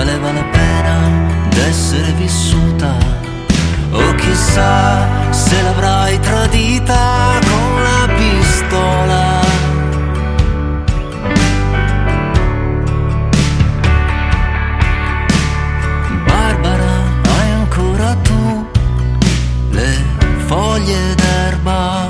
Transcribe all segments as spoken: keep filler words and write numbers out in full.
valeva la pena d'essere vissuta, o chissà se l'avrai tradita con la pistola. Barbara, hai ancora tu le foglie d'erba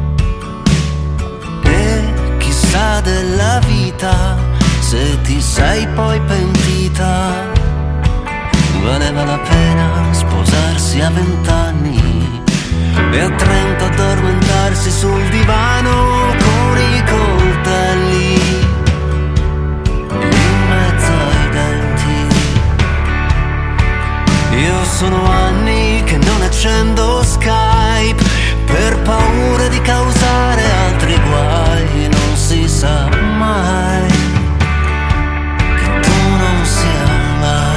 e chissà della vita se ti sei poi pentita. Valeva la pena sposarsi a vent'anni e a trenta addormentarsi sul divano con i coltelli in mezzo ai denti. Io sono anni che non accendo Skype per paura di causare altri guai. Non si sa mai che tu non sia mai.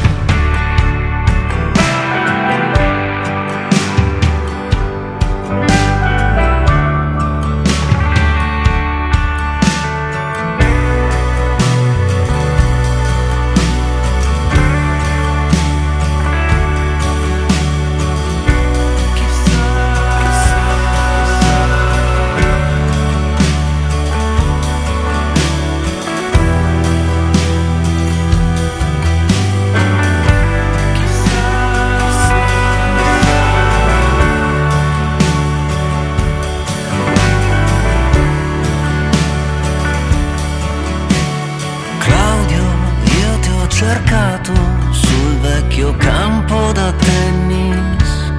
Cercato sul vecchio campo da tennis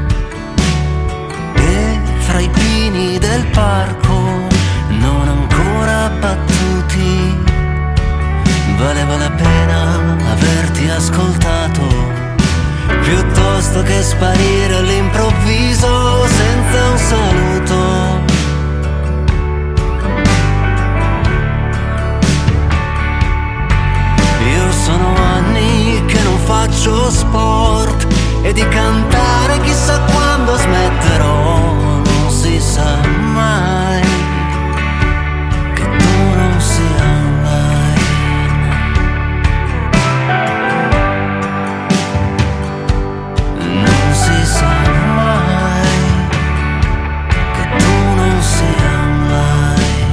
e fra i pini del parco non ancora battuti. Valeva la pena averti ascoltato piuttosto che sparire all'improvviso senza un saluto. Sono anni che non faccio sport e di cantare chissà quando smetterò. Non si sa mai che tu non sia online. Non si sa mai che tu non sia online.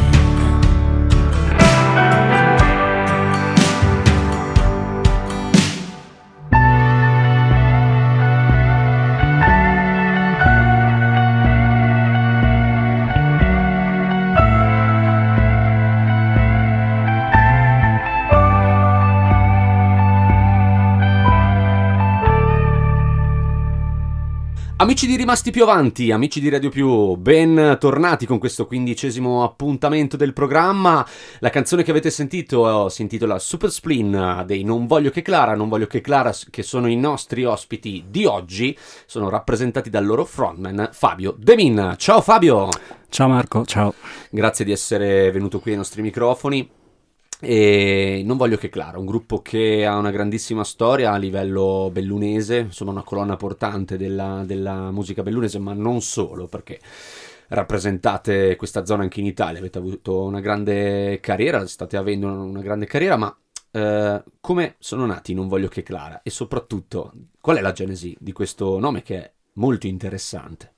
Amici di Rimasti Più Avanti, amici di Radio Più, ben tornati con questo quindicesimo appuntamento del programma. La canzone che avete sentito si intitola Super Spleen dei Non Voglio Che Clara. Non Voglio Che Clara, che sono i nostri ospiti di oggi, sono rappresentati dal loro frontman Fabio De Min. Ciao Fabio! Ciao Marco, ciao. Grazie di essere venuto qui ai nostri microfoni. E Non Voglio Che Clara, un gruppo che ha una grandissima storia a livello bellunese, insomma una colonna portante della, della musica bellunese, ma non solo, perché rappresentate questa zona anche in Italia, avete avuto una grande carriera, state avendo una grande carriera, ma eh, come sono nati Non Voglio Che Clara e soprattutto qual è la genesi di questo nome che è molto interessante?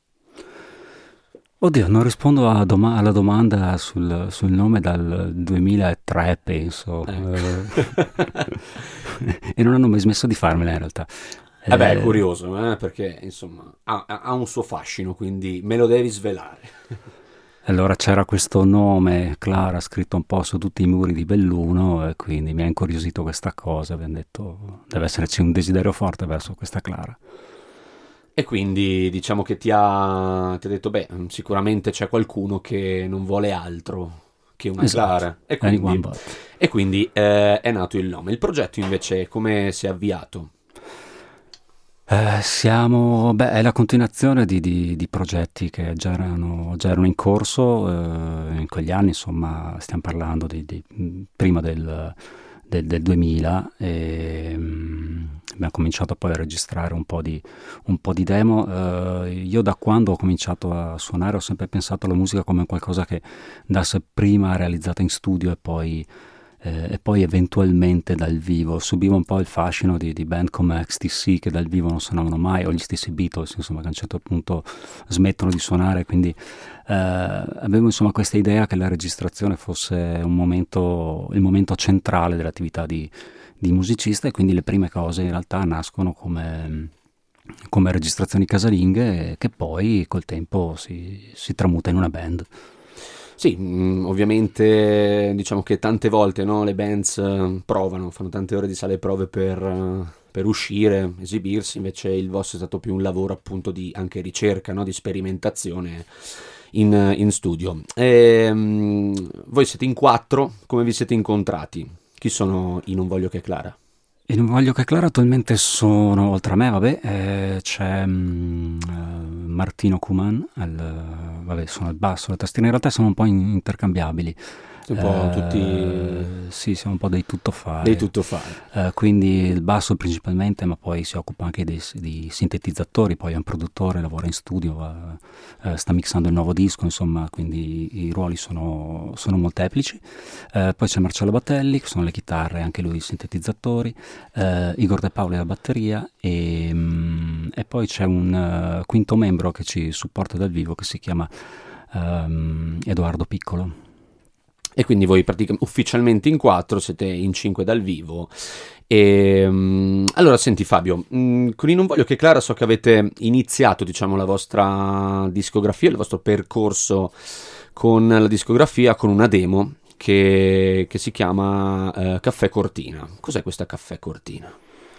Oddio, non rispondo a doma- alla domanda sul, sul nome dal duemilatré, penso. Ecco. Eh, e non hanno mai smesso di farmela in realtà. Eh beh, è Eh, curioso, eh, perché insomma ha, ha un suo fascino, quindi me lo devi svelare. Allora c'era questo nome, Clara, scritto un po' su tutti i muri di Belluno e quindi mi ha incuriosito questa cosa. Abbiamo detto, deve esserci un desiderio forte verso questa Clara. E quindi diciamo che ti ha, ti ha detto, beh, sicuramente c'è qualcuno che non vuole altro che una Esatto. Clara. E Anyone quindi, but. e quindi eh, è nato il nome. Il progetto invece come si è avviato? Eh, siamo, beh, è la continuazione di, di- di progetti che già erano, già erano in corso eh, in quegli anni, insomma, stiamo parlando di, di- mh, prima del, del- del duemila e mm, abbiamo cominciato poi a registrare un po' di, un po' di demo. Eh, io da quando ho cominciato a suonare ho sempre pensato alla musica come qualcosa che andasse prima realizzata in studio e poi eh, e poi eventualmente dal vivo. Subivo un po' il fascino di, di band come X T C, che dal vivo non suonavano mai, o gli stessi Beatles, insomma, che a un certo punto smettono di suonare, quindi eh, avevo insomma questa idea che la registrazione fosse un momento, il momento centrale dell'attività di, di musicista, e quindi le prime cose in realtà nascono come, come registrazioni casalinghe che poi col tempo si, si tramuta in una band. Sì, mh, ovviamente diciamo che tante volte, no, le bands eh, provano, fanno tante ore di sale prove per, eh, per uscire, esibirsi, invece il vostro è stato più un lavoro appunto di anche ricerca, no, di sperimentazione in, in studio. E, mh, voi siete in quattro, come vi siete incontrati? Chi sono i Non Voglio Che Clara? E non voglio che Clara attualmente sono, oltre a me, vabbè, eh, c'è mm, eh, Martino Cuman, al, vabbè, sono al basso, la tastiera, in realtà sono un po' in- intercambiabili. Un po' Eh, tutti Sì, siamo un po' dei tuttofare. dei tuttofare. Eh, quindi il basso principalmente, ma poi si occupa anche dei, di sintetizzatori, poi è un produttore, lavora in studio, va- eh, sta mixando il nuovo disco, insomma, quindi i ruoli sono, sono molteplici. Eh, poi c'è Marcello Battelli, che sono le chitarre, anche lui i sintetizzatori, eh, Igor De Paoli alla batteria, e, mm, e poi c'è un eh, quinto membro che ci supporta dal vivo, che si chiama ehm, Edoardo Piccolo. E quindi voi praticamente ufficialmente in quattro, siete in cinque dal vivo. E, mm, allora, senti Fabio, mm, con i Non Voglio Che Clara so che avete iniziato, diciamo, la vostra discografia, il vostro percorso con la discografia con una demo che, che si chiama eh, Caffè Cortina. Cos'è questa Caffè Cortina?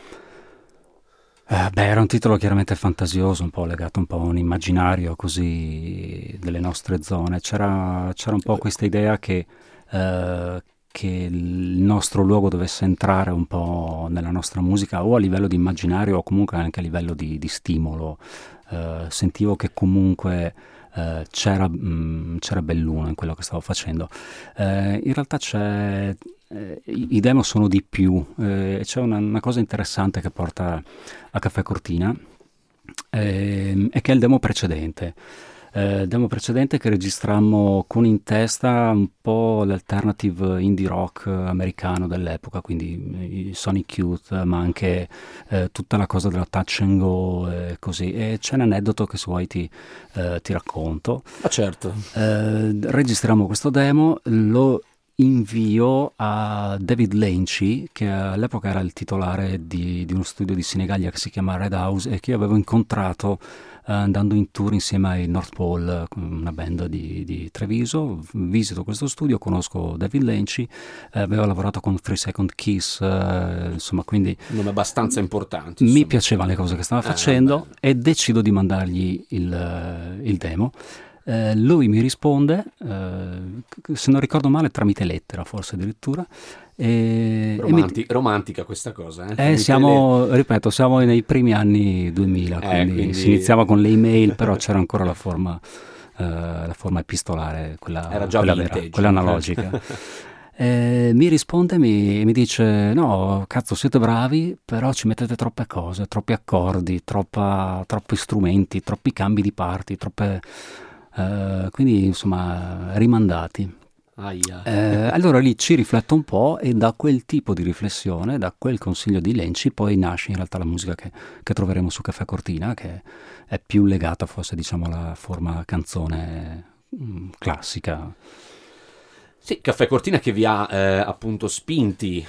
Eh, beh, era un titolo chiaramente fantasioso, un po' legato un po' a un immaginario così delle nostre zone. C'era, c'era un po' questa idea che, eh, che il nostro luogo dovesse entrare un po' nella nostra musica, o a livello di immaginario o comunque anche a livello di, di stimolo. Eh, sentivo che comunque eh, c'era, mh, c'era belluno in quello che stavo facendo. Eh, in realtà c'è... eh, i, i demo sono di più, eh, c'è una, una cosa interessante che porta a Caffè Cortina, ehm, è che è il demo precedente. Eh, il demo precedente che registrammo con in testa un po' l'alternative indie rock americano dell'epoca, quindi i Sonic Youth, ma anche eh, tutta la cosa della touch and go e così. E c'è un aneddoto che se vuoi ti, eh, ti racconto. Ah, certo. Eh, registriamo questo demo, lo invio a David Lenchy, che all'epoca era il titolare di, di uno studio di Senigallia che si chiama Red House, e che io avevo incontrato eh, andando in tour insieme ai North Pole, una band di, di Treviso. Visito questo studio, conosco David Lenchy, eh, avevo lavorato con Three Second Kiss, eh, insomma, quindi Un nome abbastanza importante. mi insomma. piacevano le cose che stava Eh, facendo, vabbè. e decido di mandargli il, eh, il demo. Eh, lui mi risponde, eh, se non ricordo male, tramite lettera, forse addirittura. E, e mi- Romanti- romantica questa cosa, eh? eh, Tramite siamo, ripeto, siamo nei primi anni duemila, Eh, quindi, quindi- si iniziava con le email, però c'era ancora la forma, eh, la forma epistolare, quella, Era già quella vintage. vera, quella analogica. Eh, mi risponde e mi, mi dice: no, cazzo, siete bravi, però ci mettete troppe cose, troppi accordi, troppa, troppi strumenti, troppi cambi di parti, troppe, eh, quindi insomma rimandati. Aia. Eh, allora lì ci rifletto un po', e da quel tipo di riflessione, da quel consiglio di Lenchy, poi nasce in realtà la musica che, che troveremo su Caffè Cortina, che è più legata forse, diciamo, alla forma canzone mm, classica. Sì, Caffè Cortina che vi ha eh, appunto spinti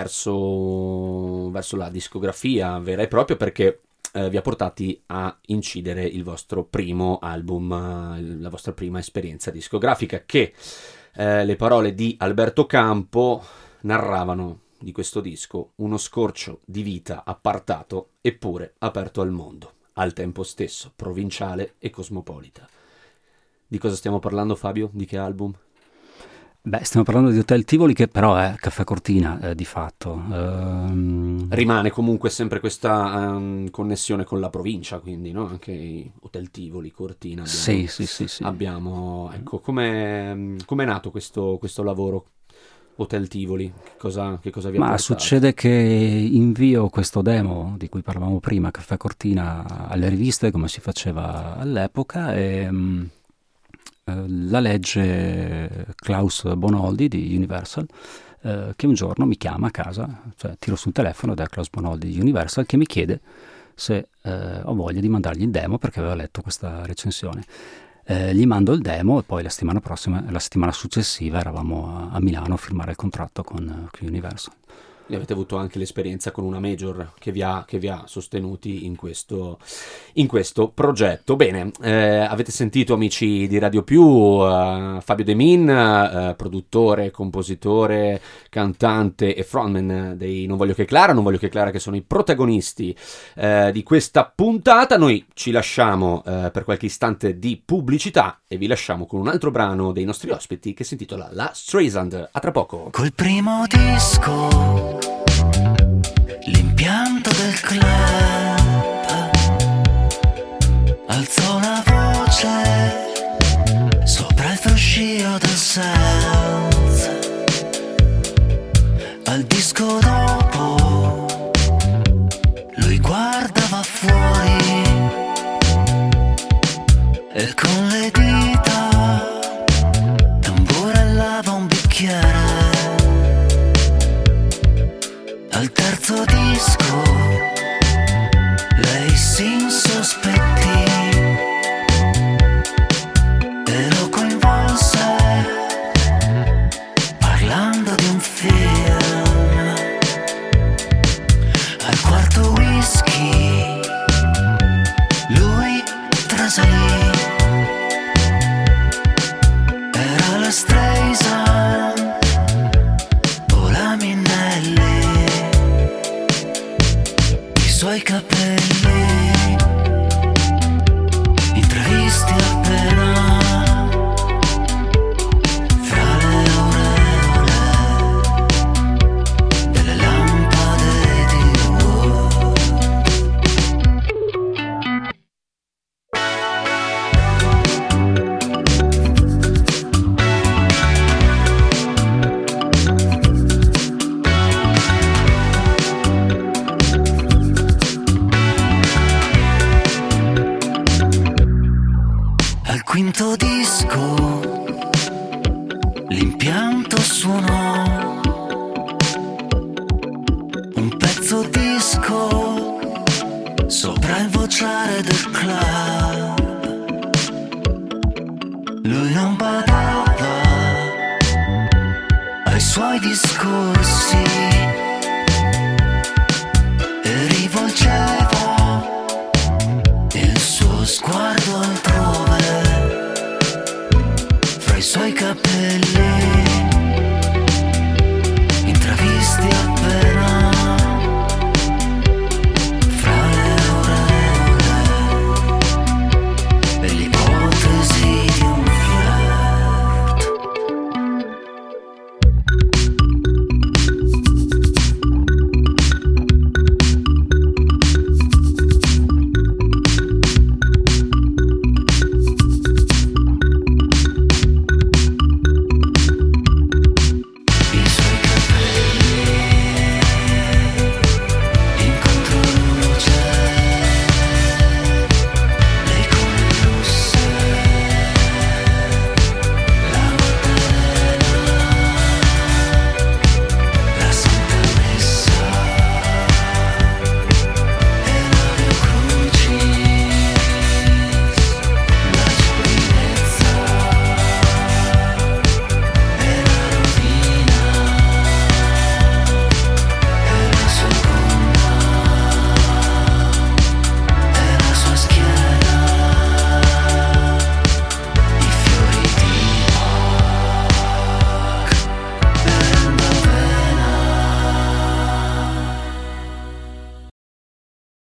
verso, verso la discografia vera e propria, perché eh, vi ha portati a incidere il vostro primo album, eh, la vostra prima esperienza discografica, che eh, le parole di Alberto Campo narravano di questo disco: uno scorcio di vita appartato eppure aperto al mondo, al tempo stesso provinciale e cosmopolita. Di cosa stiamo parlando, Fabio? Di che album? Beh, stiamo parlando di Hotel Tivoli, che però è Caffè Cortina, eh, di fatto. Ehm, Rimane comunque sempre questa ehm, connessione con la provincia, quindi, no? Anche i Hotel Tivoli, Cortina. Abbiamo, sì, sì, sì, sì. abbiamo ecco, come è nato questo, questo lavoro Hotel Tivoli? Che cosa, che cosa vi ha Ma portato? succede che invio questo demo di cui parlavamo prima, Caffè Cortina, alle riviste, come si faceva all'epoca, e mm, eh, la legge Klaus Bonoldi di Universal, eh, che un giorno mi chiama a casa, cioè tiro sul telefono ed è Klaus Bonoldi di Universal che mi chiede se eh, ho voglia di mandargli il demo perché aveva letto questa recensione. Eh, gli mando il demo e poi la settimana prossima, la settimana successiva eravamo a, a Milano a firmare il contratto con, con Universal. E avete avuto anche l'esperienza con una major che vi ha, che vi ha sostenuti in questo, in questo progetto. Bene, eh, avete sentito, amici di Radio Più, uh, Fabio De Min, uh, produttore, compositore, cantante e frontman dei Non Voglio Che Clara, Non Voglio Che Clara, che sono i protagonisti uh, di questa puntata. Noi ci lasciamo uh, per qualche istante di pubblicità e vi lasciamo con un altro brano dei nostri ospiti che si intitola La Streisand. A tra poco. Col primo disco l'impianto del club alzò la voce sopra il fruscio del South. Al disco dopo lui guardava fuori e con le dita tamburellava un bicchiere. Al terzo disco lei si insospettì e lo coinvolse parlando di un film. Al quarto whisky lui trasalì, era la Streisand o la Minnelli. I suoi capelli intravisti appena fra le aureole delle lampade di Wood. Al quinto disco l'impianto suonò un pezzo disco sopra il vociare del club. Lui non badava ai suoi discorsi